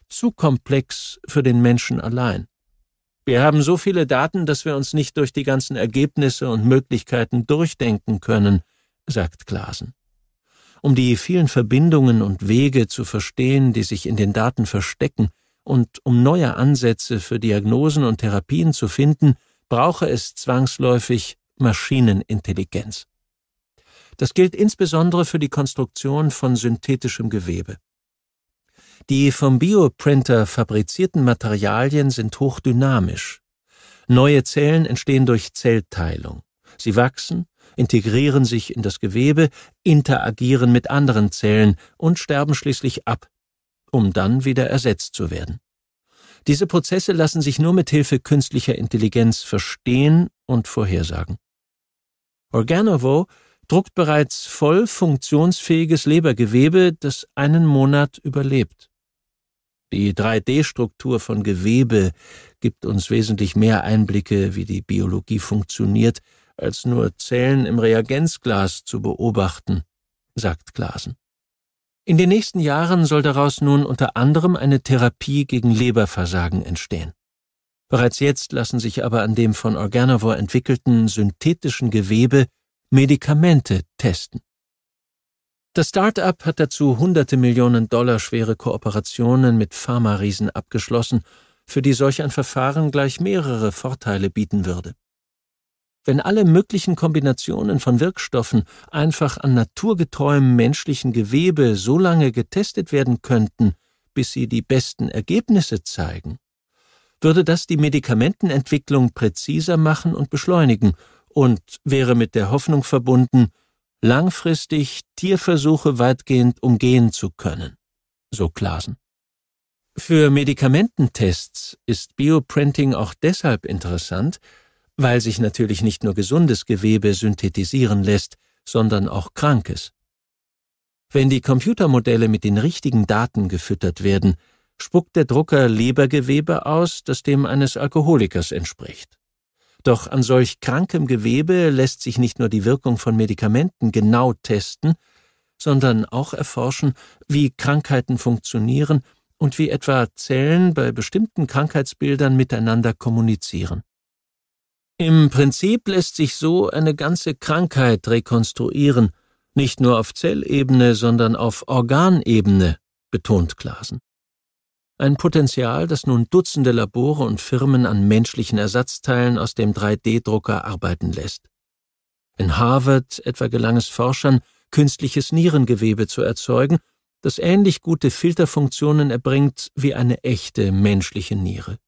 zu komplex für den Menschen allein. Wir haben so viele Daten, dass wir uns nicht durch die ganzen Ergebnisse und Möglichkeiten durchdenken können, sagt Claassen. Um die vielen Verbindungen und Wege zu verstehen, die sich in den Daten verstecken, und um neue Ansätze für Diagnosen und Therapien zu finden, brauche es zwangsläufig Maschinenintelligenz. Das gilt insbesondere für die Konstruktion von synthetischem Gewebe. Die vom Bioprinter fabrizierten Materialien sind hochdynamisch. Neue Zellen entstehen durch Zellteilung. Sie wachsen, integrieren sich in das Gewebe, interagieren mit anderen Zellen und sterben schließlich ab, um dann wieder ersetzt zu werden. Diese Prozesse lassen sich nur mit Hilfe künstlicher Intelligenz verstehen und vorhersagen. Organovo druckt bereits voll funktionsfähiges Lebergewebe, das einen Monat überlebt. Die 3D-Struktur von Gewebe gibt uns wesentlich mehr Einblicke, wie die Biologie funktioniert, als nur Zellen im Reagenzglas zu beobachten, sagt Claassen. In den nächsten Jahren soll daraus nun unter anderem eine Therapie gegen Leberversagen entstehen. Bereits jetzt lassen sich aber an dem von Organovo entwickelten synthetischen Gewebe Medikamente testen. Das Start-up hat dazu hunderte Millionen $, schwere Kooperationen mit Pharma-Riesen abgeschlossen, für die solch ein Verfahren gleich mehrere Vorteile bieten würde. Wenn alle möglichen Kombinationen von Wirkstoffen einfach an naturgetreuem menschlichen Gewebe so lange getestet werden könnten, bis sie die besten Ergebnisse zeigen, würde das die Medikamentenentwicklung präziser machen und beschleunigen und wäre mit der Hoffnung verbunden, langfristig Tierversuche weitgehend umgehen zu können, so Claassen. Für Medikamententests ist Bioprinting auch deshalb interessant, weil sich natürlich nicht nur gesundes Gewebe synthetisieren lässt, sondern auch krankes. Wenn die Computermodelle mit den richtigen Daten gefüttert werden, spuckt der Drucker Lebergewebe aus, das dem eines Alkoholikers entspricht. Doch an solch krankem Gewebe lässt sich nicht nur die Wirkung von Medikamenten genau testen, sondern auch erforschen, wie Krankheiten funktionieren und wie etwa Zellen bei bestimmten Krankheitsbildern miteinander kommunizieren. Im Prinzip lässt sich so eine ganze Krankheit rekonstruieren, nicht nur auf Zellebene, sondern auf Organebene, betont Claassen. Ein Potenzial, das nun Dutzende Labore und Firmen an menschlichen Ersatzteilen aus dem 3D-Drucker arbeiten lässt. In Harvard etwa gelang es Forschern, künstliches Nierengewebe zu erzeugen, das ähnlich gute Filterfunktionen erbringt wie eine echte menschliche Niere.